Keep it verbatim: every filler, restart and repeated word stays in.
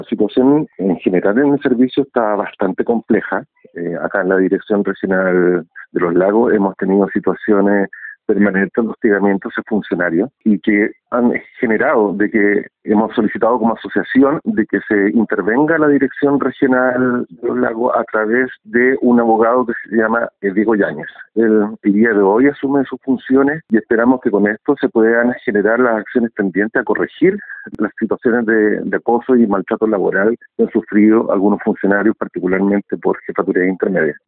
La situación en general en el servicio está bastante compleja. Eh, acá en la Dirección Regional de los Lagos hemos tenido situaciones permanentes de hostigamientos a funcionarios y que han generado de que hemos solicitado como asociación de que se intervenga la Dirección Regional de los Lagos a través de un abogado que se llama eh, Diego Yáñez. Él el día de hoy asume sus funciones y esperamos que con esto se puedan generar las acciones tendientes a corregir las situaciones de, de acoso y maltrato laboral que han sufrido algunos funcionarios, particularmente por jefatura intermedia.